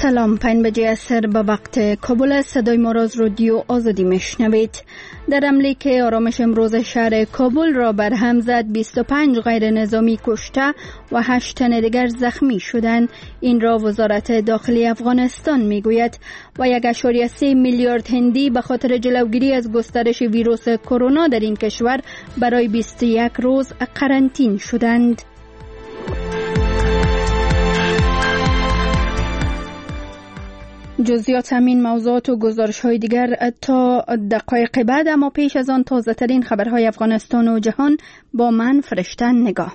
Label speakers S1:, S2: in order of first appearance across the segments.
S1: سلام، 5 بجه عصر به وقت کابل. صدای ما را از رادیو آزادی میشنوید. در حمله که آرامش امروز شهر کابل را برهم زد، 25 غیر نظامی کشته و 8 تن دیگر زخمی شدند. این را وزارت داخلی افغانستان میگوید و 1.3 میلیارد هندی به خاطر جلوگیری از گسترش ویروس کرونا در این کشور برای 21 روز قرنطینه شدند. جزئیات همین موضوعات و گزارش‌های دیگر تا دقایق بعد، اما پیش از آن تازه ترین خبرهای افغانستان و جهان با من فرشته نگاه.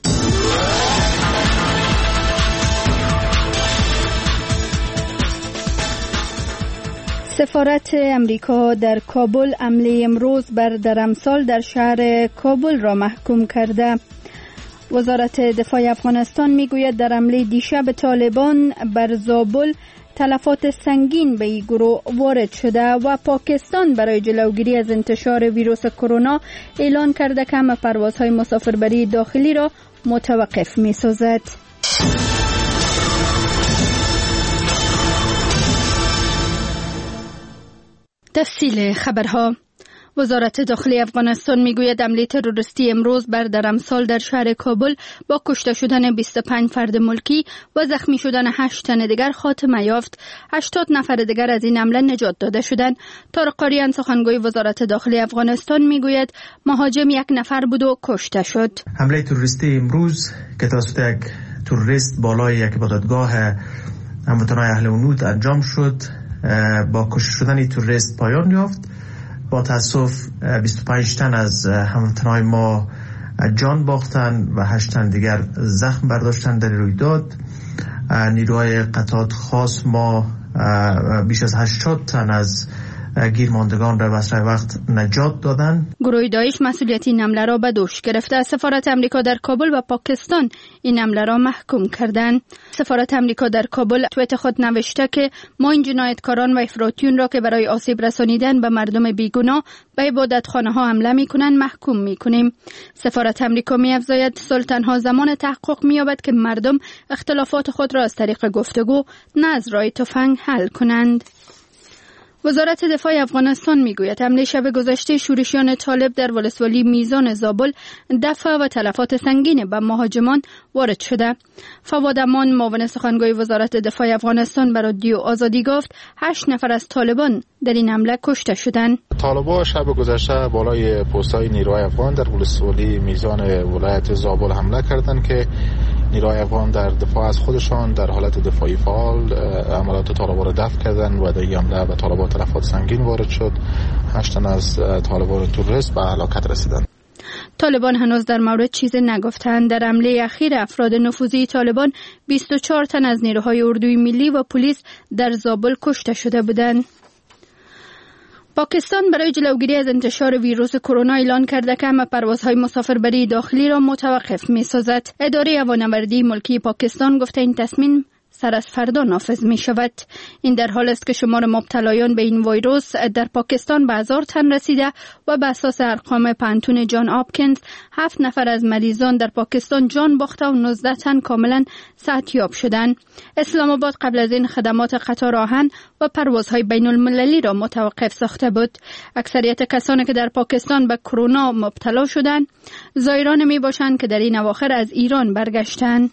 S1: سفارت امریکا در کابل حمله امروز بر درمسال در شهر کابل را محکوم کرده. وزارت دفاع افغانستان میگوید در حمله دیشب طالبان بر زابل تلفات سنگین به این گروه وارد شده و پاکستان برای جلوگیری از انتشار ویروس کرونا اعلان کرده که همه پروازهای مسافربری داخلی را متوقف می سازد. تفصیل خبرها. وزارت داخلی افغانستان میگوید حمله تروریستی امروز بر درمسال در شهر کابل با کشته شدن 25 فرد ملکی و زخمی شدن 8 تن دیگر خاتمه یافت. 80 نفر دیگر از این حمله نجات داده شدند. طارق قاریان سخنگوی وزارت داخلی افغانستان میگوید مهاجم 1 نفر بود و کشته شد.
S2: حمله تروریستی امروز که توسط یک تروریست بالای یک عبادتگاه هموطنان اهل عنود انجام شد با کشته شدن تروریست پایان یافت. با تاسف 25 تن از هموطنان ما جان باختند و 8 تن دیگر زخم برداشتند در رویداد. نیروهای قطعات خاص ما بیش از 80 تن از گیرماندگان را بسیار وقت نجات دادند.
S1: گروه داعش مسئولیت این حمله را به دوش گرفته. سفارت امریکا در کابل و پاکستان این حمله را محکوم کردند. سفارت امریکا در کابل توییت خود نوشته که ما این جنایتکاران و افراطیون را که برای آسیب رسانیدن به مردم بیگناه به عبادتخانه‌ها حمله می‌کنند محکوم می‌کنیم. سفارت امریکا می‌افزاید صلح تنها زمان تحقق می‌یابد که مردم اختلافات خود را از طریق گفتگو نه از راه تفنگ حل کنند. وزارت دفاع افغانستان میگوید حمله شب گذشته شورشیان طالب در ولسوالی میزان زابل دفع و تلفات سنگین به مهاجمان وارد شده. فواد امان معاون سخنگوی وزارت دفاع افغانستان به رادیو آزادی گفت 8 نفر از طالبان در این حمله کشته شدند.
S3: طالبان شب گذشته بالای پست‌های نیروهای افغان در ولسوالی میزان ولایت زابل حمله کردند که نیروهای افغان در دفاع از خودشان در حالت دفاعی فعال عملیات طالبان را دفع کردند و در این حمله به طالبان تلفات سنگین وارد شد. 8 تن از طالبان تروریست به هلاکت رسیدند.
S1: طالبان هنوز در مورد چیزی نگفتند. در حمله اخیر افراد نفوذی طالبان 24 تن از نیروهای اردوی ملی و پلیس در زابل کشته شده بودند. پاکستان برای جلوگیری از انتشار ویروس کرونا اعلان کرده که همه پروازهای مسافربری داخلی را متوقف می‌سازد. اداره هوانوردی ملکی پاکستان گفته این تصمیم سر از فردا نافذ می شود. این در حال است که شمار مبتلایان به این ویروس در پاکستان به 1000 تن رسیده و به اساس ارقام پانتون جان هاپکینز 7 نفر از مریضان در پاکستان جان باخته و 19 تن کاملا صحتیاب شدند. اسلام آباد قبل از این خدمات قطار آهن و پروازهای بین المللی را متوقف ساخته بود. اکثریت کسانی که در پاکستان به کرونا مبتلا شدند زایران می باشند که در این اواخر از ایران برگشتند.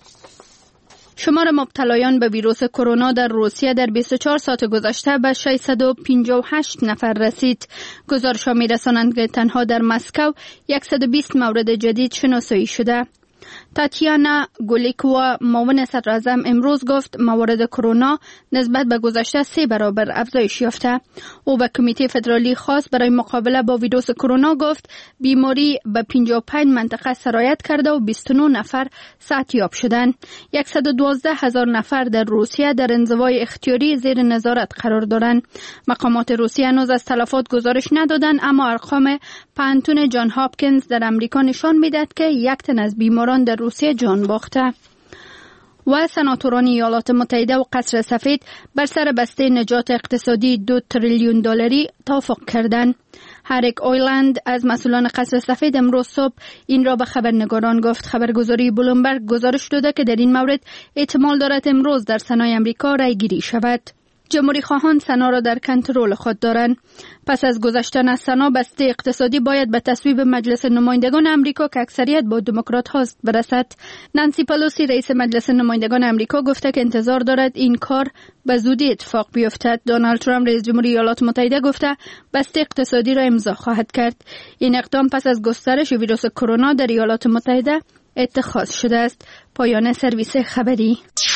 S1: شمار مبتلایان به ویروس کرونا در روسیه در 24 ساعت گذشته به 658 نفر رسید. گزارش‌ها می‌رسانند که تنها در مسکو 120 مورد جدید شناسایی شده. تاتیانا گولیکوا معاون صدراعظم امروز گفت موارد کرونا نسبت به گذشته 3 برابر افزایش یافته. او به کمیته فدرالی خاص برای مقابله با ویروس کرونا گفت بیماری به 55 منطقه سرایت کرده و 29 نفر صحتیاب شدند. 112,000 نفر در روسیه در انزوای اختیاری زیر نظارت قرار دارند. مقامات روسیه هنوز از تلفات گزارش ندادند، اما ارقام پانتون جان هاپکینز در امریکا نشان می‌دهد که 1 تن از بیماران در روسیه جان باخته. و سناتوران ایالات متحده و قصر سفید بر سر بسته نجات اقتصادی 2 تریلیون دلاری توافق کردند. هریک اویلند از مسئولان قصر سفید امروز صبح این را به خبرنگاران گفت. خبرگزاری بلومبرگ گزارش داده که در این مورد احتمال دارد امروز در سنای امریکا رای گیری شود. جمهوری خواهان سنا را در کنترل خود دارند. پس از گذشتن از سنا بسته اقتصادی باید به تصویب مجلس نمایندگان امریکا که اکثریت با دموکرات هاست برسد. نانسی پلوسی رئیس مجلس نمایندگان امریکا گفته که انتظار دارد این کار به زودی اتفاق بیفتد. دونالد ترامپ رئیس جمهوری ایالات متحده گفته بسته اقتصادی را امضا خواهد کرد. این اقدام پس از گسترش ویروس کرونا در ایالات متحده اتخاذ شده است. پایان سرویس خبری.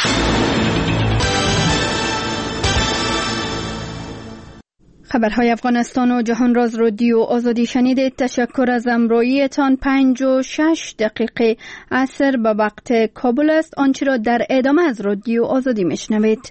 S1: خبرهای افغانستان و جهان راز رادیو آزادی شنیدید. تشکر از همراهیتان. 5:06 عصر به وقت کابل است. آنچه را در ادامه از رادیو آزادی میشنوید.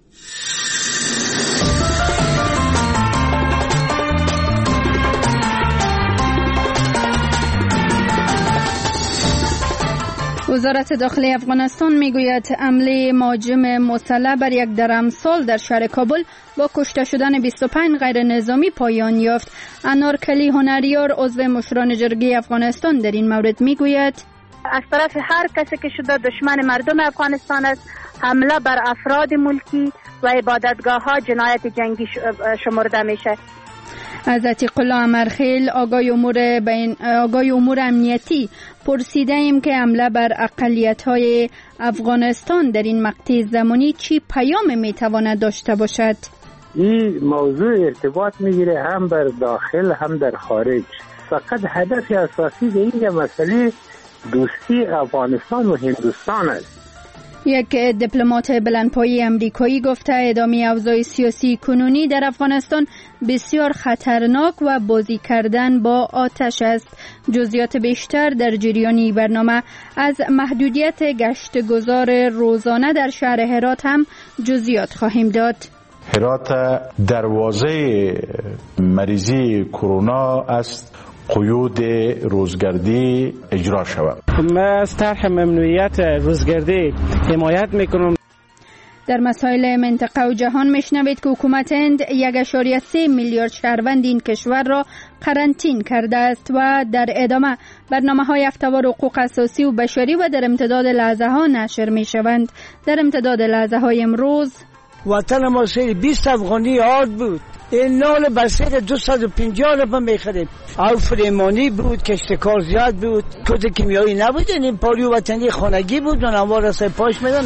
S1: وزارت داخلی افغانستان میگوید حمله مهاجم مسلح بر یک درمسال در شهر کابل با کشته شدن 25 غیر نظامی پایان یافت. انارکلی هنریار عضو مشران جرگه افغانستان در این مورد میگوید
S4: از طرف هر کسی که شده دشمن مردم افغانستان است، حمله بر افراد ملکی و عبادتگاه ها جنایت جنگی شمرده میشه.
S1: از عتیق الله امرخیل آگای امور امنیتی پرسیده ایم که حمله بر اقلیت‌های افغانستان در این مقطع زمانی چی پیام میتواند داشته باشد؟
S5: این موضوع ارتباط میگیره هم بر داخل هم در خارج. فقط هدف اساسی به این مسئله دوستی افغانستان و هندوستان است.
S1: یک دیپلمات بلندپایه امریکایی گفته ادامه اوضاع سیاسی کنونی در افغانستان بسیار خطرناک و بازی کردن با آتش است. جزئیات بیشتر در جریان برنامه. از محدودیت گشت گذار روزانه در شهر هرات هم جزئیات خواهیم داد.
S6: هرات دروازه مریضی کرونا است. قیود روزگردی اجرا شود.
S7: من از طرح ممنوعیت روزگردی حمایت میکنم.
S1: در مسائل منطقه و جهان میشنوید که حکومت هند 1.3 میلیارد شهروند این کشور را قرنطین کرده است و در ادامه برنامه‌های هفته‌وار حقوق اساسی و بشری و در امتداد لحظه ها نشر میشوند. در امتداد لحظه های امروز
S8: وطن ما 20 افغانی آرد بود. این نال بسیار 250 نفر میخرید. او فریمانی بود، کشتکار زیاد بود، کود کیمیایی نبود. این پالیو وطنی خانگی بود و نوار رسای پاش میدن.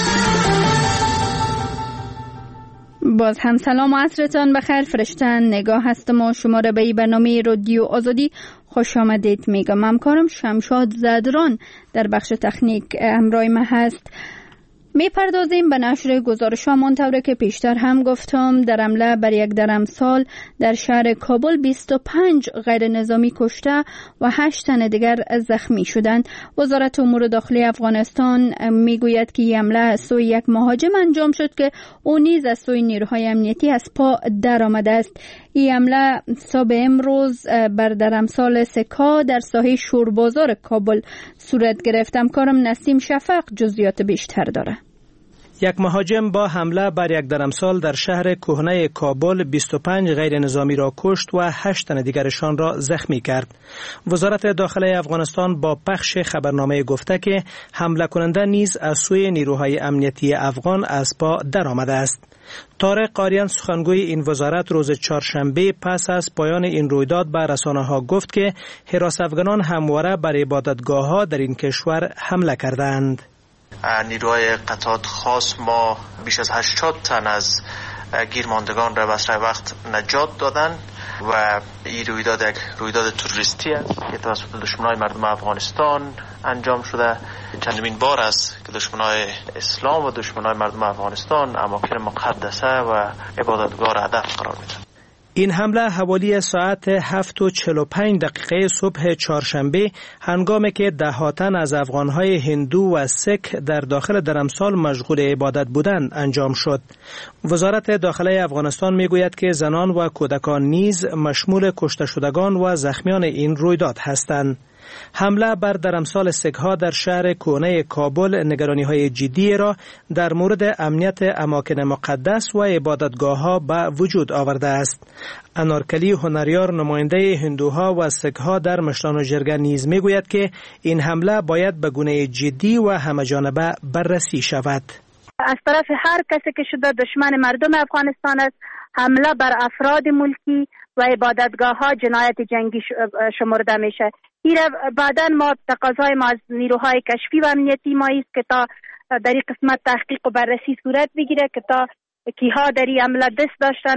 S1: باز هم سلام و عصرتان بخیر. فرشتن نگاه هستم و شما را به این برنامه رادیو آزادی خوش آمدید میگم. همکارم شمشاد زدران در بخش تکنیک همراه ما هست. میپردازیم به نشر گزارش‌ها طوری که پیشتر هم گفتم. در حمله بر یک درمسال در شهر کابل 25 غیر نظامی کشته و 8 تن دیگر زخمی شدند. وزارت امور داخلی افغانستان میگوید که این حمله از سوی یک مهاجم انجام شد که او نیز از سوی نیروهای امنیتی از پا در آمده است. این حمله صبح امروز بر درمسال سکا در ساحه شوربازار کابل صورت گرفت. همکارم نسیم شفق جزئیات بیشتر داره.
S7: یک مهاجم با حمله بر یک درمسال در شهر کهنه کابل 25 غیر نظامی را کشت و 8 تن دیگرشان را زخمی کرد. وزارت داخلی افغانستان با پخش خبرنامه گفته که حمله کننده نیز از سوی نیروهای امنیتی افغان از پا درآمده است. طارق قاریان سخنگوی این وزارت روز چهارشنبه پس از پایان این رویداد به رسانه‌ها گفت که حراس افغانان همواره بر عبادتگاه‌ها در این کشور حمله کردند.
S2: نیروهای قطعات خاص ما بیش از 80 تن از گیرماندگان را به اسرع وقت نجات دادن و این رویداد یک رویداد تروریستی است که توسط دشمنان مردم افغانستان انجام شده. چندمین بار است که دشمنان اسلام و دشمنان مردم افغانستان اماکن مقدسه و عبادتگاه را هدف قرار میدن.
S7: این حمله حوالی ساعت 7:45 صبح چهارشنبه هنگامی که ده تن از افغانهای هندو و سیک در داخل درمسال مشغول عبادت بودند انجام شد. وزارت داخلی افغانستان میگوید که زنان و کودکان نیز مشمول کشته شدگان و زخمیان این رویداد هستند. حمله بر درمسال سک‌ها در شهر کهنه کابل نگرانی‌های جدی را در مورد امنیت اماکن مقدس و عبادتگاه‌ها به وجود آورده است. انارکلی هنریار نماینده هندوها و سک‌ها در مشتان و جرگه نیز می‌گوید که این حمله باید به گونه جدی و همه‌جانبه بررسی شود.
S4: از طرف هر کسی که شده دشمن مردم افغانستان است، حمله بر افراد ملکی و عبادتگاه‌ها جنایت جنگی شمرده میشه. بعداً ما تقاضای ما از نیروهای کشفی و امنیتی ما است که تا در این قسمت تحقیق و بررسی صورت بگیره که تا کیها در این عمل دست داشتن.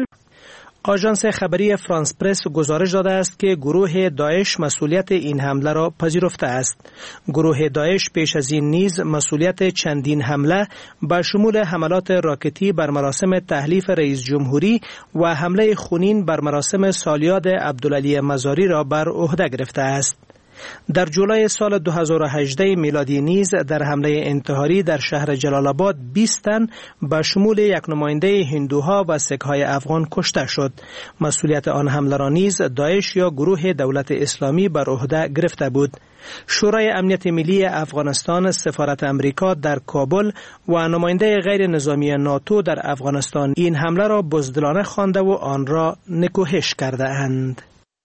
S7: آژانس خبری فرانس پرس گزارش داده است که گروه داعش مسئولیت این حمله را پذیرفته است. گروه داعش پیش از این نیز مسئولیت چندین حمله با شمول حملات راکتی بر مراسم تحلیف رئیس جمهوری و حمله خونین بر مراسم سالیاد عبدالعلی مزاری را بر عهده گرفته است. در جولای سال 2018 میلادی نیز در حمله انتحاری در شهر جلال آباد 20 تن به شمول یک نماینده هندوها و سک‌های افغان کشته شد. مسئولیت آن حمله را نیز داعش یا گروه دولت اسلامی بر عهده گرفته بود. شورای امنیت ملی افغانستان، سفارت امریکا در کابل و نماینده غیر نظامی ناتو در افغانستان این حمله را بزدلانه خوانده و آن را نکوهش کرده اند.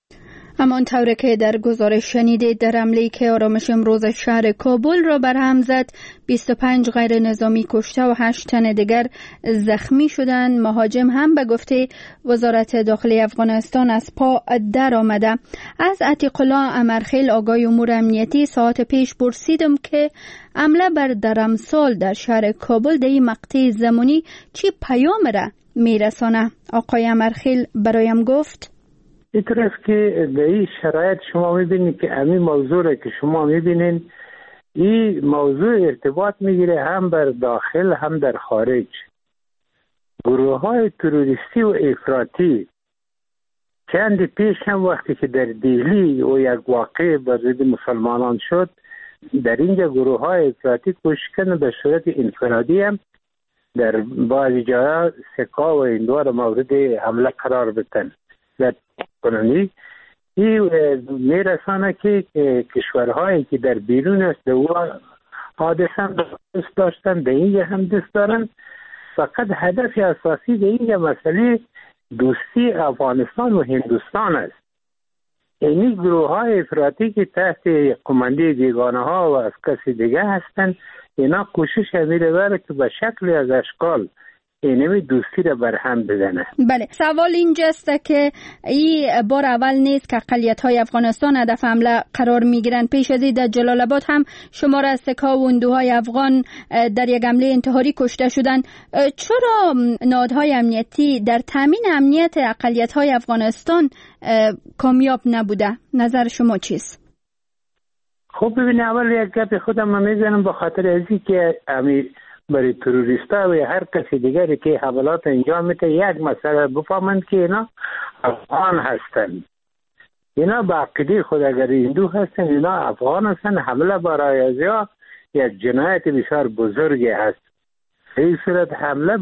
S1: همان طوری که در گزارش شنیدید، در حمله‌ای که آرامش امروز شهر کابل را برهم زد 25 غیر نظامی کشته و 8 تن دیگر زخمی شدند. مهاجم هم به گفته وزارت داخلی افغانستان از پا در آمده. از عتیق الله امرخیل آگاه امور امنیتی ساعت پیش پرسیدم که حمله بر درمسال در شهر کابل در این مقطع زمانی چی پیام را میرسانه؟ آقای امرخیل برایم گفت
S5: اینطور است که در این شرایط شما میبینید که همین موضوع را که شما میبینید این موضوع ارتباط میگیره هم بر داخل هم در خارج. گروه های تروریستی و افراطی چند پیش هم وقتی که در دهلی و یک واقعه بر ضد مسلمانان شد، در اینجا گروه های افراطی کوشش کردن به صورت انفرادی هم در بعضی جاها سکا و هندوها را مورد حمله قرار بدن. در کنونی این میرسانه که کشورهایی که در بیرون است در حادثه هم دست داشتن، در اینجا هم دست دارن. فقط هدف اساسی در اینجا مسئله دوستی افغانستان و هندوستان است. اینی گروه های افراطی که تحت کمانده بیگانه ها و از کسی دیگه هستند، اینا کوشش میره بره که به شکل از اشکال اینمی دوستی را برهم بزنه.
S1: بله، سوال اینجاست که این بار اول نیست که اقلیت‌های افغانستان هدف حمله قرار میگیرند. پیش از این در جلال آباد هم شمار از سک‌ها و هندوهای افغان در یک حمله انتحاری کشته شدند. چرا نهادهای امنیتی در تامین امنیت اقلیت‌های افغانستان کامیاب نبوده؟ نظر شما چیست؟
S5: خب ببینید، اول یک گپ خودم من میزنم به خاطر ازی که برای تروریستا و هر کسی دیگری که حملات انجام میده یک مسئله بفهمند که اینا افغان هستند. اینا با عقیده خود اگر هندو هستند، اینا افغان هستند. حمله برای ازیا یک جنایت بسیار بزرگی است. این صورت حمله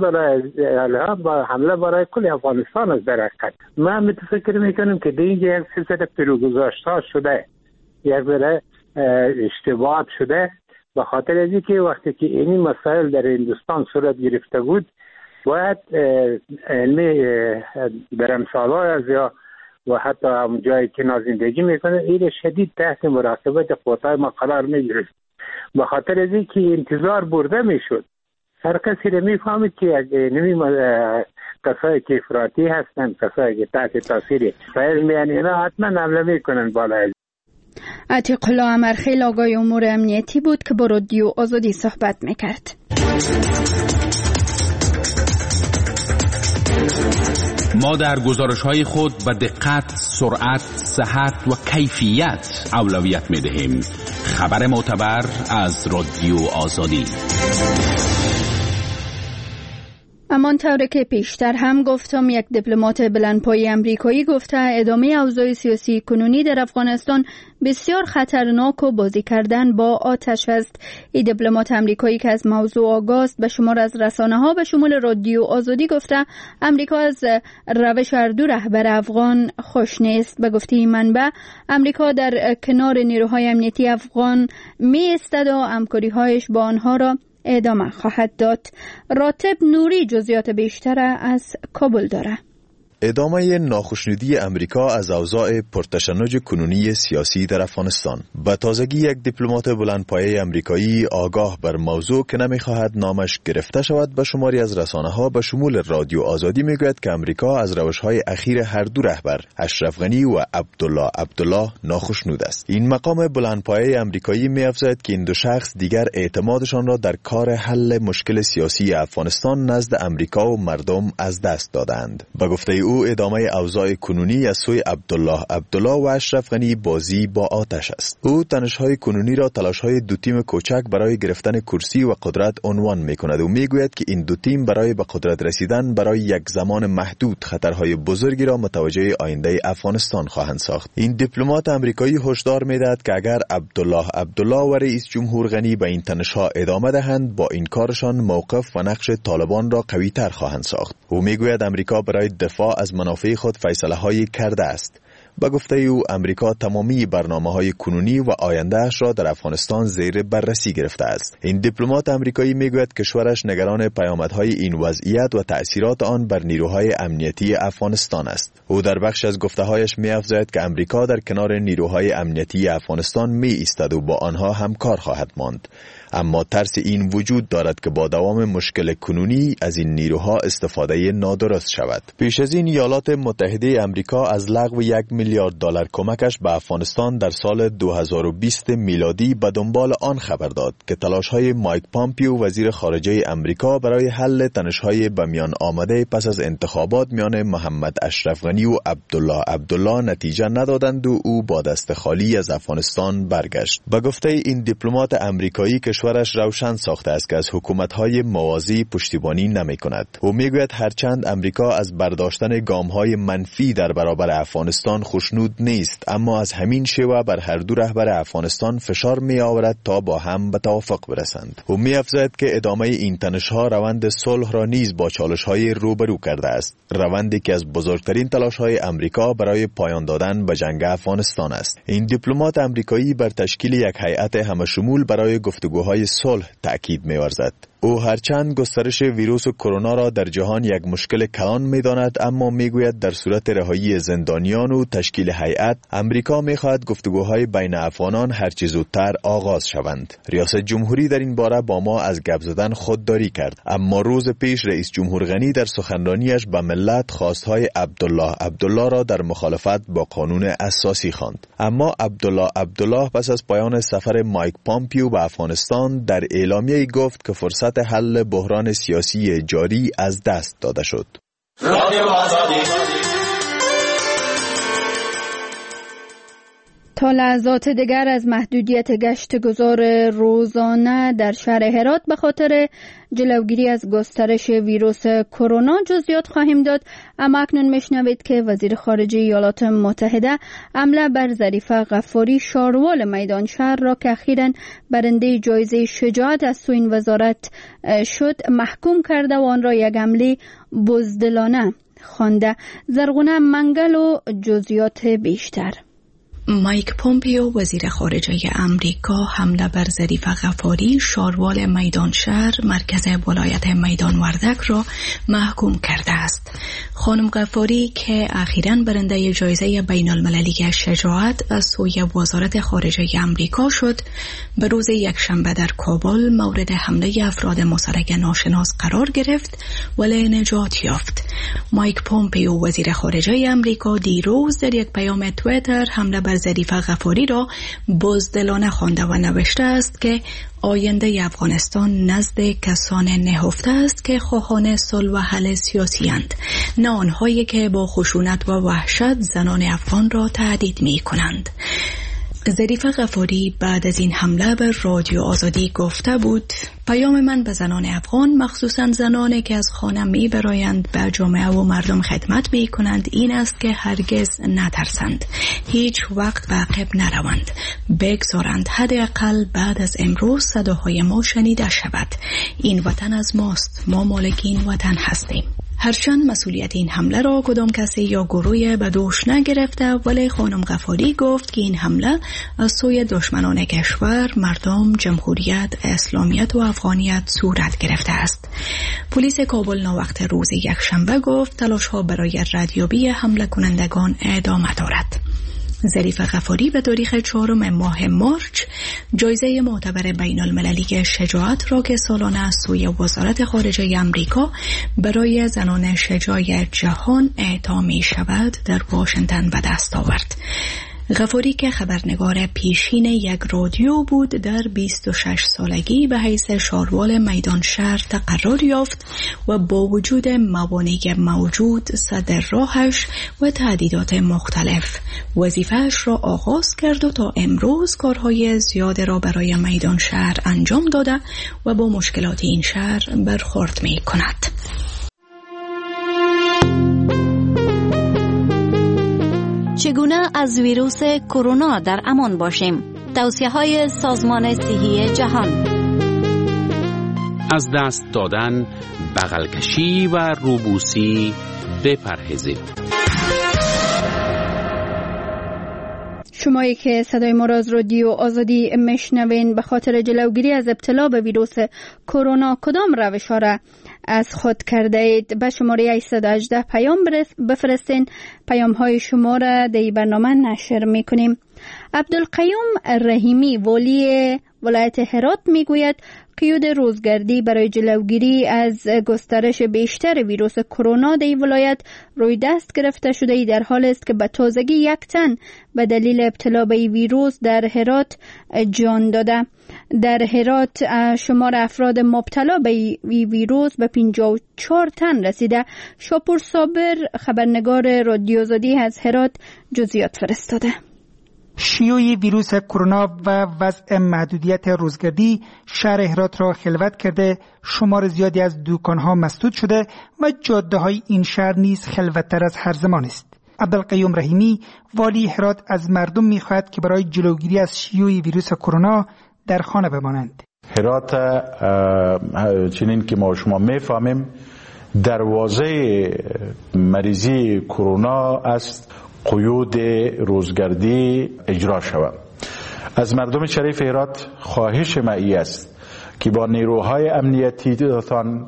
S5: برای کل افغانستان است. در حقیقت من متفکر میکنم که اینجا یک سلسله پیروگذاشته شده، یک ذره اشتباه شده، به خاطر از اینکه وقتی که این مسائل در هندوستان صورت گرفته بود باید علمی درمسالای از یا و حتی هم جایی که زندگی میکنه این شدید تحت مراقبت قوتای ما قرار میگرفت. به خاطر از اینکه انتظار برده میشد، هر کسی رو میفهمید که کسایی که افراطی هستند، کسایی که تحت تاثیر فعل میان، اینا حتما حمله میکنن بالا.
S1: عتیق الله امرخیل آگاه امور امنیتی بود که با رادیو آزادی صحبت میکرد.
S9: ما در گزارش‌های خود به دقت، سرعت، صحت و کیفیت اولویت می‌دهیم. خبر معتبر از رادیو آزادی.
S1: همانطور که پیشتر هم گفتم، یک دیپلمات بلندپایه امریکایی گفته ادامه اوضاع سیاسی کنونی در افغانستان بسیار خطرناک و بازی کردن با آتش است. این دیپلمات امریکایی که از موضوع آگاه به شمار از رسانه‌ها به شمول رادیو آزادی گفته امریکا از روش هر دو رهبر افغان خوش نیست. به گفته منبع امریکا در کنار نیروهای امنیتی افغان می ایستد و همکاری‌هایش با آنها را ادامه خواهد داد. راتب نوری جزئیات بیشتر از کابل داره.
S10: ادامه ناخشنودی امریکا از اوضاع پرتشنج کنونی سیاسی در افغانستان. به تازگی یک دیپلمات بلندپایه امریکایی آگاه بر موضوع که نمیخواهد نامش گرفته شود به شماری از رسانه‌ها به شمول رادیو آزادی میگوید که امریکا از روش‌های اخیر هر دو رهبر اشرف غنی و عبدالله ناخشنود است. این مقام بلندپایه امریکایی می‌افزاید که این دو شخص دیگر اعتمادشان را در کار حل مشکل سیاسی افغانستان نزد امریکا و مردم از دست دادند. به گفته او ادامه اوضاع کنونی از سوی عبدالله و اشرف غنی بازی با آتش است. او تنش‌های کنونی را تلاش‌های دو تیم کوچک برای گرفتن کرسی و قدرت عنوان می‌کند و می‌گوید که این دو تیم برای به قدرت رسیدن برای یک زمان محدود خطرهای بزرگی را متوجه آینده افغانستان خواهند ساخت. این دیپلمات آمریکایی هشدار می‌دهد که اگر عبدالله و رئیس جمهور غنی به این تنش‌ها ادامه دهند با این کارشان موقف و نقش طالبان را قوی‌تر خواهند ساخت. او می‌گوید آمریکا برای دفاع از منافع خود فیصله‌هایی کرده است. به گفته او امریکا تمامی برنامه‌های کنونی و آینده‌اش را در افغانستان زیر بررسی گرفته است. این دیپلمات آمریکایی میگوید کشورش نگران پیامدهای این وضعیت و تأثیرات آن بر نیروهای امنیتی افغانستان است. او در بخش از گفته‌هایش می‌افزاید که امریکا در کنار نیروهای امنیتی افغانستان می‌ایستد و با آنها همکار خواهد ماند. اما ترس این وجود دارد که با دوام مشکل کنونی از این نیروها استفاده نادرست شود. پیش از این ایالات متحده امریکا از لغو $1 میلیارد کمکش به افغانستان در سال 2020 میلادی به دنبال آن خبر داد که تلاش‌های مایک پامپیو وزیر خارجه امریکا برای حل تنش‌های به میان آمده پس از انتخابات میان محمد اشرف غنی و عبدالله نتیجه ندادند و او با دست خالی از افغانستان برگشت. به گفته این دیپلمات امریکایی کشورش روشن ساخته است که از حکومت‌های موازی پشتیبانی نمی‌کند. او میگوید هرچند امریکا از برداشتن گام‌های منفی در برابر افغانستان خوشنود نیست، اما از همین شیوه بر هر دو رهبر افغانستان فشار می‌آورد تا با هم به توافق برسند. او می‌افزاید که ادامه این تنش‌ها روند صلح را نیز با چالش‌های روبرو کرده است، روندی که از بزرگترین تلاش‌های امریکا برای پایان دادن به جنگ افغانستان است. این دیپلمات امریکایی بر تشکیل یک هیئت همه‌شمول برای گفتگوهای صلح تأکید می‌ورزد. او هرچند گسترش ویروس کرونا را در جهان یک مشکل کلان می‌داند، اما میگوید در صورت رهایی زندانیان و تشکیل هیئت امریکا می‌خواهد گفتگوهای بین افغانان هرچه زودتر آغاز شوند. ریاست جمهوری در این باره با ما از گپ زدن خودداری کرد، اما روز پیش رئیس جمهور غنی در سخنرانیش به ملت خواستهای عبدالله را در مخالفت با قانون اساسی خواند. اما عبدالله پس از پایان سفر مایک پامپیو به افغانستان در اعلامیه‌ای گفت که فرصت حل بحران سیاسی جاری از دست داده شد.
S1: تا لحظات دیگر از محدودیت گشت گذار روزانه در شهر هرات به خاطر جلوگیری از گسترش ویروس کرونا جزئیات خواهیم داد. اما اکنون میشنوید که وزیر خارجه ایالات متحده حمله بر ظریف غفاری شاروال میدان شهر را که اخیراً برنده جایزه شجاعت از سوی این وزارت شد محکوم کرده و آن را یک حمله بزدلانه خوانده. زرغونه منگل و جزئیات بیشتر.
S11: مایک پومپیو وزیر خارجه امریکا حمله بر ظریف غفاری شاروال میدان شهر مرکز ولایت میدان وردک را محکوم کرده است. خانم غفاری که اخیراً برنده جایزه بین المللی شجاعت از سوی وزارت خارجه امریکا شد، به روز یکشنبه در کابل مورد حمله افراد مسلح ناشناس قرار گرفت ولی نجات یافت. مایک پومپیو وزیر خارجه امریکا دیروز در یک پیام توییتر حمله بر ظریف غفاری را بزدلانه خوانده و نوشته است که آینده افغانستان نزد کسان نهفته است که خواهان صلح و حل سیاسی اند، نه آنهایی که با خشونت و وحشت زنان افغان را تهدید می کنند. ظریفه غفاری بعد از این حمله به رادیو آزادی گفته بود: پیام من به زنان افغان، مخصوصا زنانی که از خانه می برایند به جامعه و مردم خدمت می کنند، این است که هرگز نترسند، هیچ وقت به عقب نروند، بگذارند حداقل بعد از امروز صداهای ما شنیده شود. این وطن از ماست، ما مالک این وطن هستیم. هرچند مسئولیت این حمله را کدام کسی یا گروهی به دوش نگرفته، ولی خانم غفاری گفت که این حمله از سوی دشمنان کشور، مردم، جمهوریت اسلامیت و افغانیت صورت گرفته است. پلیس کابل ناوقت روز یکشنبه گفت تلاش‌ها برای ردیابی حمله کنندگان ادامه دارد. ظریفه غفاری به تاریخ 4 ماه مارچ جایزه معتبر بین المللی شجاعت را که سالانه از سوی وزارت خارجه امریکا برای زنان شجاع جهان اعطا می شود در واشنگتن به دست آورد. غفاری که خبرنگار پیشین یک رادیو بود، در 26 سالگی به حیث شاروال میدان شهر تقرر یافت و با وجود موانع موجود صدر راهش و تهدیدات مختلف وظیفه‌اش را آغاز کرد و تا امروز کارهای زیاد را برای میدان شهر انجام داده و با مشکلات این شهر برخورد می کند.
S12: چگونه از ویروس کرونا در امان باشیم؟ توصیه‌های سازمان صحی جهان.
S9: از دست دادن، بغل کشی و روبوسی بپرهیزید.
S1: شمایی که صدای ما را از رادیو آزادی میشنوین، به خاطر جلوگیری از ابتلا به ویروس کرونا کدام روش‌ها را از خود کرده اید؟ به شماره 818 پیام بفرستین. پیام های شما را در این برنامه نشر میکنیم. عبدالقیوم رحیمی والی ولایت هرات میگوید قیود روزگردی برای جلوگیری از گسترش بیشتر ویروس کرونا در این ولایت روی دست گرفته شده ای، در حال است که به تازگی 1 تن به دلیل ابتلا به این ویروس در هرات جان داده. در هرات شمار افراد مبتلا به این ویروس به 54 تن رسیده. شاپور صابر خبرنگار رادیو آزادی از هرات جزئیات فرستاده.
S13: شیوع ویروس کرونا و وضع محدودیت روزگردی شهر هرات را خلوت کرده، شمار زیادی از دکان‌ها مسدود شده و جاده‌های این شهر نیز خلوت‌تر از هر زمان است. عبدالقیوم رحیمی والی هرات از مردم می‌خواهد که برای جلوگیری از شیوع ویروس کرونا در خانه بمانند.
S6: هرات چنین که ما شما می‌فهمیم دروازه مریضی کرونا است قیود روزگردی اجرا شود. از مردم شریف هرات خواهش معی است که با نیروهای امنیتی تان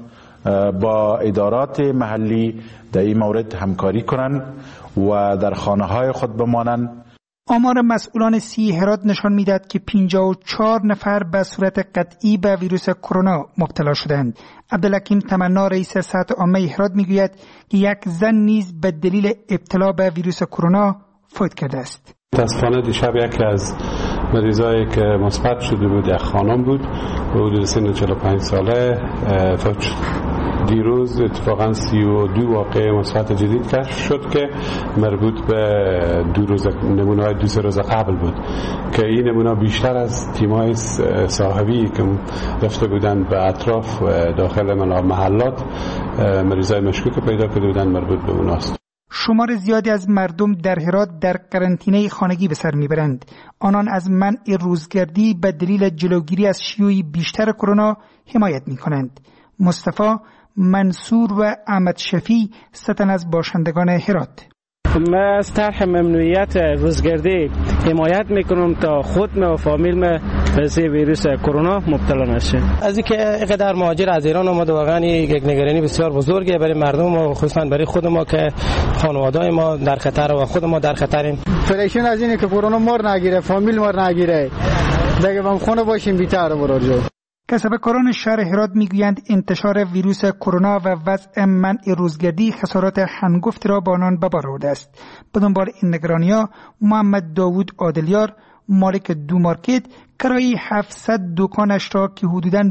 S6: با ادارات محلی در این مورد همکاری کنند و در خانه های خود بمانند.
S13: آمار مسئولان صحی هرات نشان می‌دهد که 54 نفر به صورت قطعی به ویروس کرونا مبتلا شدند. عبدالحکیم تمنا رئیس صحت عامه هرات میگوید که 1 زن نیز به دلیل ابتلا به ویروس کرونا فوت کرده است.
S14: متاسفانه دیشب یکی از مریضایی که مثبت شده بود یک خانم بود، حدود سن 45 ساله فوت شد. دیروز اتفاقا 32 واقعه مثبت جدید کشف شد که مربوط به 2 روز نمونه‌های 2 روز قبل بود که این نمونه بیشتر از تیم‌های صاحبی که رفته بودند به اطراف داخل محلات مریضای مشکوک پیدا کرده بودند مربوط به اوناست.
S13: شمار زیادی از مردم در هرات در قرنطینه خانگی به سر میبرند. آنان از منع روزگردی به دلیل جلوگیری از شیوع بیشتر کرونا حمایت میکنند. مصطفی، منصور و احمد شفی ستن از باشندگان هرات.
S15: من از طرح ممنوعیت روزگردی حمایت میکنم تا خود و فامیل ما به ویروس کرونا مبتلا نشه.
S16: از اینکه اینقدر مهاجر از ایران اومده واقعا یک نگرانی بسیار بزرگه برای مردم و خصوصا برای خود ما که خانواده‌های ما در خطر و خود ما در خطریم.
S17: فریشون از اینه که کرونا مر نگیره، فامیل مر نگیره، دیگه هم خونه باشیم بی‌تر برای.
S13: کسبکاران شهر هرات میگویند انتشار ویروس کرونا و وضع منع روزگردی خسارات هنگفت را با آنان به بار آورده است. به دنبال این نگرانی‌ها محمد داوود عادلیار، مالک 2 مارکت، کرایه 700 دکانش را که حدوداً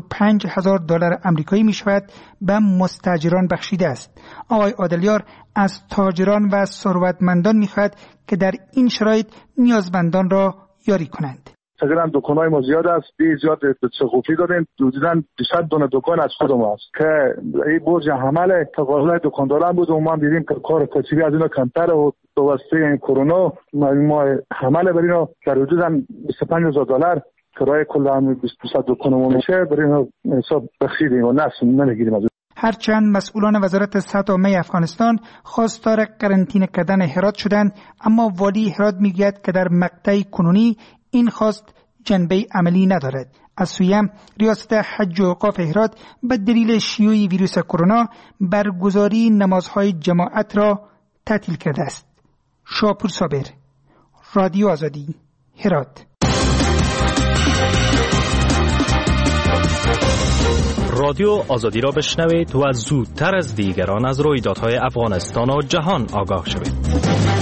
S13: $25,000 آمریکایی میشود به مستاجران بخشیده است. آقای عادلیار از تاجران و ثروتمندان میخواهد که در این شرایط نیازمندان را یاری کنند.
S18: تقریبا دکان‌های ما زیاد است، زیاد سقوفی داریم، حدوداً 200 دونه دکان از خود ما است که این برج حمل تقاضای دکانداران بود و ما دیدیم که کار کسبی از اینا کمتر و واسطه این کرونا ما حمل بر اینا در حدوداً $25,000 کرایه کل هم 200 دکانمون میشه، برای اینا حساب بخشیدیم و نمیگیریم از.
S13: هرچند مسئولان وزارت صحت عامه افغانستان خواستار قرنطینه کردن هرات شدند، اما والی هرات میگوید که در مقطع کنونی این خواست جنبه عملی ندارد. از سوی ریاست حج و اوقاف هرات به دلیل شیوع ویروس کرونا برگزاری نمازهای جماعت را تعطیل کرده است. شاپور صابر، رادیو آزادی، هرات.
S19: رادیو آزادی را بشنوید و زودتر از دیگران از رویدادهای افغانستان و جهان آگاه شوید.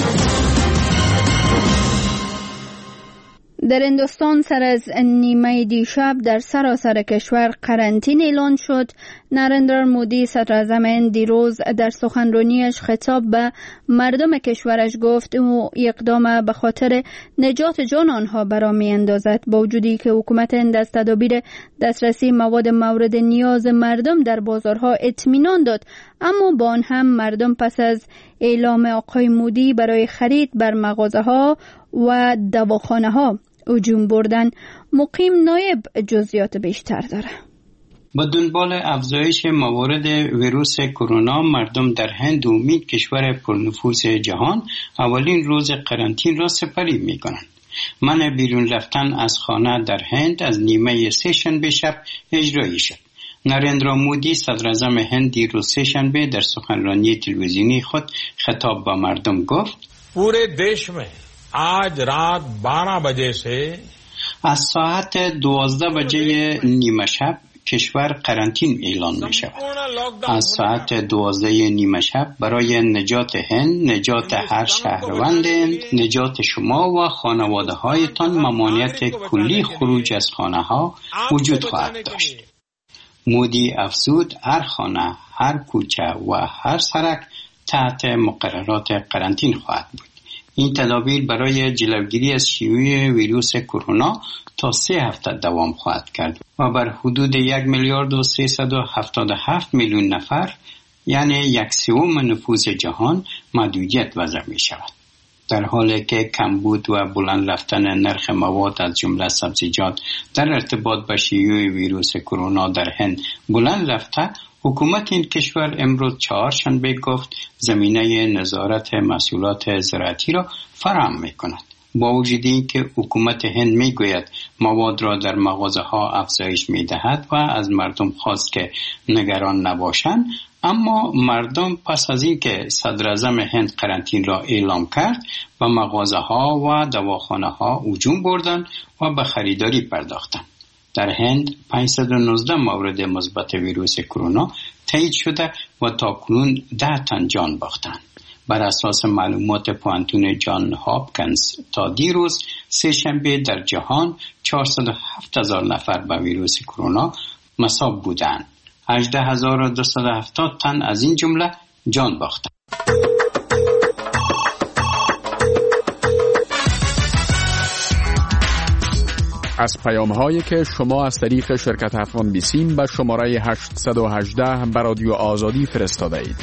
S1: در هندوستان سر از نیمه دیشب در سراسر کشور قرنطینه اعلان شد. نریندرا مودی صدراعظم هند دیروز در سخنرانیش خطاب به مردم کشورش گفت او اقدام به خاطر نجات جان آنها برا می اندازد، با وجودی که حکومت هند از تدابیر دسترسی مواد مورد نیاز مردم در بازارها اطمینان داد، اما با آن هم مردم پس از اعلام آقای مودی برای خرید بر مغازه‌ها و دواخانه‌ها هجوم بردن. مقیم نایب جزئیات بیشتر داره.
S20: با دنبال افزایش موارد ویروس کرونا، مردم در هند و امید کشور پرنفوذ جهان اولین روز قرنطینه را سپری می کنند. منع بیرون رفتن از خانه در هند از نیمه سه‌شنبه شب اجرایی شد. نریندرا مودی صدراعظم هند دیروز سه‌شنبه در سخنرانی تلویزیونی خود خطاب به مردم گفت
S21: پورے دیش میں آج رات 12 بجے سے
S20: از ساعت 12 بجه نیمه شب کشور قرنطینه اعلان می شود. از ساعت 12 نیمه شب برای نجات هند، نجات هر شهروند هند، نجات شما و خانواده هایتان ممانعت کلی خروج از خانه ها وجود خواهد داشت. مودی افزود هر خانه، هر کوچه و هر سرک تحت مقررات قرنطینه خواهد بود. این تدابیر برای جلوگیری از شیوع ویروس کرونا تا 3 هفته دوام خواهد کرد و بر حدود 1,377,000,000 نفر، یعنی 1/3 نفوس جهان، محدودیت وضع می شود. در حالی که کمبود و بلند رفتن نرخ مواد از جمله سبزیجات در ارتباط با شیوع ویروس کرونا در هند بلند رفته، حکومت این کشور امروز چهارشنبه گفت زمینه نظارت محصولات زراعتی را فراهم می‌کند. با وجود اینکه حکومت هند میگوید مواد را در مغازه‌ها افزایش می‌دهد و از مردم خواست که نگران نباشند، اما مردم پس از اینکه صدراعظم هند قرنطینه را اعلام کرد و مغازه‌ها و دواخانه‌ها هجوم بردند و به خریداری پرداختند. در هند 519 مورد مثبت ویروس کرونا تایید شده و تاکنون 10 تن جان باختند. بر اساس معلومات پوانتون جان هاپکینز تا دیروز سه‌شنبه در جهان 407,000 نفر به ویروس کرونا مصاب بودند. 18,270 تن از این جمله جان باختند.
S9: از پیام‌هایی که شما از طریق شرکت افغان بیسیم به شماره 818 به رادیو آزادی فرستاده اید.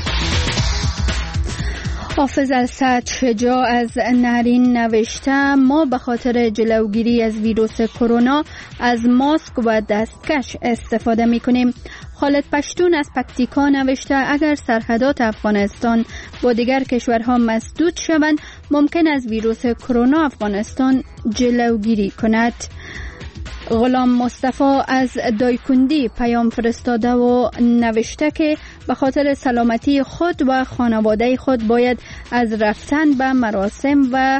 S1: حافظ السعد شجاع از نرین نوشته ما به خاطر جلوگیری از ویروس کرونا از ماسک و دستکش استفاده می کنیم. خالد پشتون از پکتیکا نوشته اگر سرحدات افغانستان با دیگر کشورها مسدود شوند ممکن است ویروس کرونا افغانستان جلوگیری کند. غلام مصطفی از دایکندی پیام فرستاده و نوشته که به خاطر سلامتی خود و خانواده خود باید از رفتن به مراسم و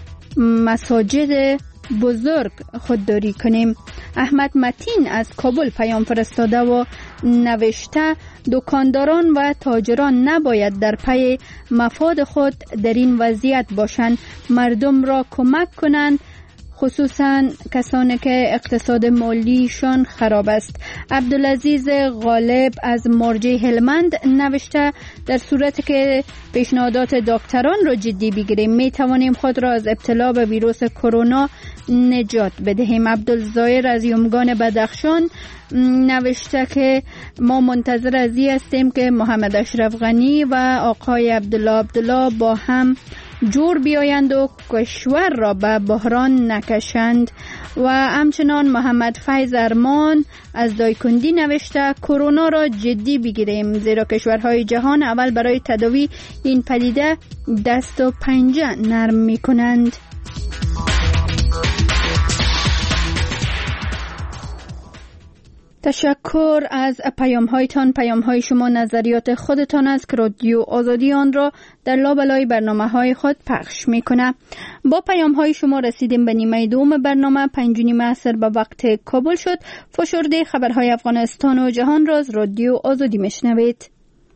S1: مساجد بزرگ خودداری کنیم. احمد متین از کابل پیام فرستاده و نوشته دکانداران و تاجران نباید در پی مفاد خود در این وضعیت باشند، مردم را کمک کنند، خصوصا کسانی که اقتصاد مالیشان خراب است. عبدالعزیز غالب از مرجع هلمند نوشته در صورتی که پیشنهادات دکتران را جدی بگیریم می توانیم خود را از ابتلا به ویروس کرونا نجات بدهیم. عبدالظاهر از یومگان بدخشان نوشته که ما منتظر از این هستیم که محمد اشرف غنی و آقای عبدالله با هم جور بیایند و کشور را به بحران نکشند. و همچنان محمد فیض ارمان از دایکندی نوشته کرونا را جدی بگیریم زیرا کشورهای جهان اول برای تداوی این پدیده دست و پنجه نرم می کنند. تشکر از پیام‌هایتان. پیام‌های شما نظریات خودتان است که رادیو آزادی آن را در لابلای برنامه‌های خود پخش می‌کند. با پیام‌های شما رسیدیم به نیمه دوم برنامه. 5:30 عصر به وقت کابل شد. فشرده خبرهای افغانستان و جهان را از رادیو آزادی میشنوید.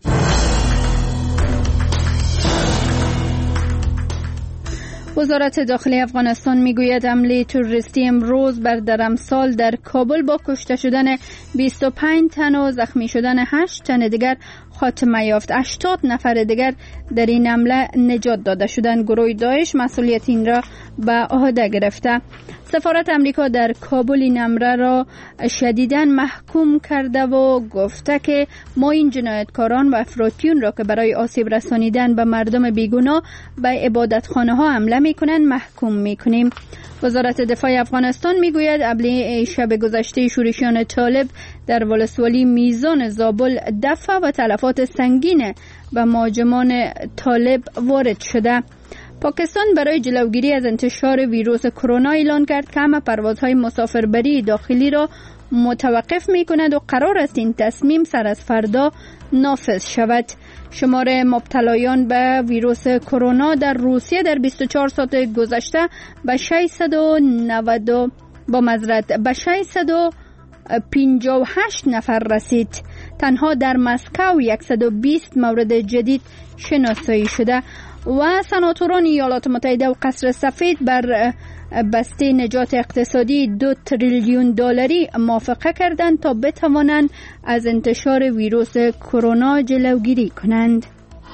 S1: وزارت داخلی افغانستان میگوید حمله تروریستی امروز بر درمسال در کابل با کشته شدن 25 تن و زخمی شدن 8 تن دیگر خاتمه یافت. 80 نفر دیگر در این حمله نجات داده شدند. گروه داعش مسئولیت این را به عهده گرفته. سفارت امریکا در کابل این حمله را شدیداً محکوم کرده و گفته که ما این جنایتکاران و افراطیون را که برای آسیب رسانیدن به مردم بیگناه به عبادتخانه ها حمله میکنند محکوم میکنیم. وزارت دفاع افغانستان میگوید حمله شب گذشته شورشیان طالب در ولسوالی میزان زابل دفع و تلفات سنگین به مهاجمان طالب وارد شده. پاکستان برای جلوگیری از انتشار ویروس کرونا اعلان کرد که همه پروازهای مسافربری داخلی را متوقف می‌کند و قرار است این تصمیم سر از فردا نافذ شود. شمار مبتلایان به ویروس کرونا در روسیه در 24 ساعت گذشته به 658 نفر رسید. تنها در مسکو 120 مورد جدید شناسایی شده و سناتوران ایالات متحده و قصر سفید بر بسته نجات اقتصادی 2 تریلیون دلاری موافقه کردند تا بتوانند از انتشار ویروس کرونا جلوگیری کنند.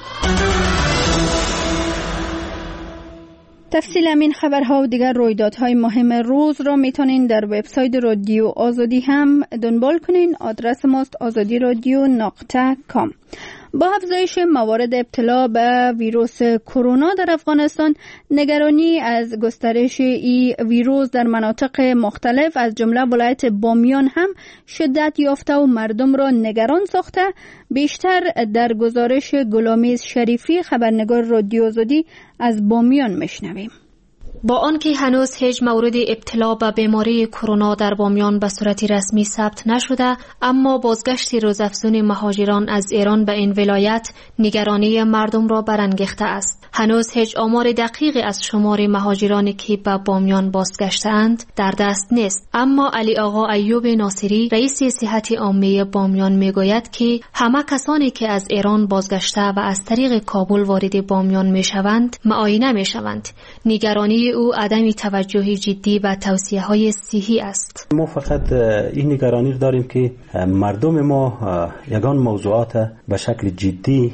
S1: تفصیل همین خبرها و دیگر رویدادهای مهم روز را میتونین در وبسایت رادیو آزادی هم دنبال کنین. آدرس ماست azadiradio.com. با افزایش موارد ابتلا به ویروس کرونا در افغانستان، نگرانی از گسترش این ویروس در مناطق مختلف از جمله ولایت بامیان هم شدت یافته و مردم را نگران ساخته. بیشتر در گزارش گلامیز شریفی خبرنگار رادیو آزادی از بامیان میشنویم.
S3: با آنکه هنوز هیچ مورد ابتلا به بیماری کرونا در بامیان به صورت رسمی ثبت نشده، اما بازگشت روزافزون مهاجران از ایران به این ولایت نگرانی مردم را برانگیخته است. هنوز هیچ آمار دقیقی از شمار مهاجرانی که به بامیان بازگشته‌اند در دست نیست، اما علی آقا ایوب ناصری رئیس صحت عامه بامیان میگوید که همه کسانی که از ایران بازگشته و از طریق کابل وارد بامیان میشوند معاینه میشوند. نگرانی او عدم توجه جدی به توصیه‌های صحی است.
S22: ما فقط این نگرانی داریم که مردم ما یگان موضوعات به شکل جدی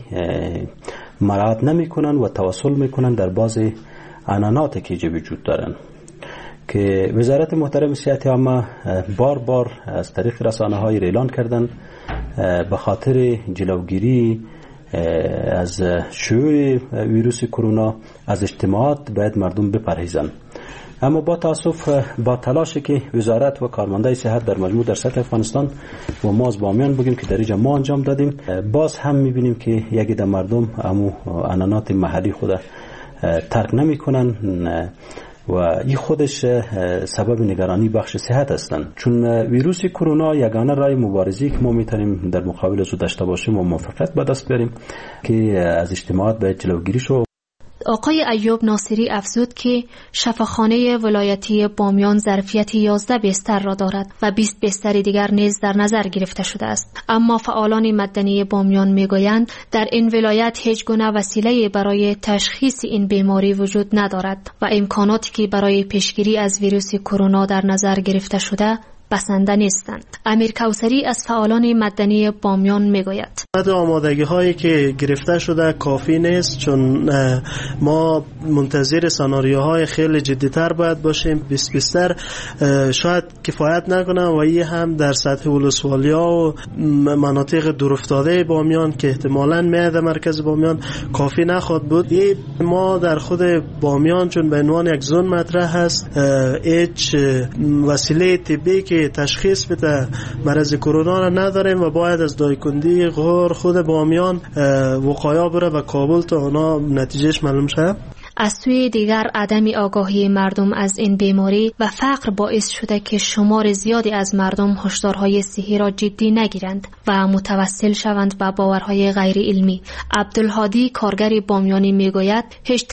S22: مراعات نمی‌کنند و توسل می‌کنند در بعضی عنعناتی که وجود دارند که وزارت محترم صحت عامه بار از طریق رسانه‌های اعلان کردند به خاطر جلوگیری از شیوع ویروس کرونا از اجتماعات باید مردم بپرهیزند. اما با تاسف با تلاشی که وزارت و کارمندای صحت در مجموع در سطح افغانستان و ما از بامیان بگیم که در اینجا ما انجام دادیم، باز هم میبینیم که یکی در مردم امو عنعنات محلی خود ترک نمیکنن و این خودش سبب نگرانی بخش صحت هستند، چون ویروس کرونا یگانه راه مبارزی که ما میتونیم در مقابل او داشته باشیم و موفقیت به دست بیاریم که از اجتماعات باید جلوگیری شو.
S3: آقای ایوب ناصری افزود که شفاخانه ولایتی بامیان ظرفیت 11 بستر را دارد و 20 بستر دیگر نیز در نظر گرفته شده است. اما فعالان مدنی بامیان میگویند در این ولایت هیچ گونه وسیله برای تشخیص این بیماری وجود ندارد و امکاناتی که برای پیشگیری از ویروس کرونا در نظر گرفته شده بسنده نیستند. امیر کوثری از فعالان مدنی بامیان میگوید
S2: آمادگی هایی که گرفته شده کافی نیست، چون ما منتظر سناریوهای خیلی جدیتر باید باشیم. 20 بستر شاید کفایت نکنه و این هم در سطح ولسوالیا و مناطق دورافتاده بامیان که احتمالاً میاد مرکز بامیان کافی نخواهد بود. ما در خود بامیان چون به عنوان یک زون مطرح هست هیچ وسیله طبی که تشخیص بده مرض کرونا را نداریم و باید از دایکندی غور خود بامیان وقایع بره و کابل تا اونا نتیجهش معلوم شه.
S3: از سوی دیگر عدم آگاهی مردم از این بیماری و فقر باعث شده که شمار زیادی از مردم هشدارهای صحی را جدی نگیرند و متوسل شوند به باورهای غیر علمی. عبدالهادی کارگر بامیانی میگوید هیچ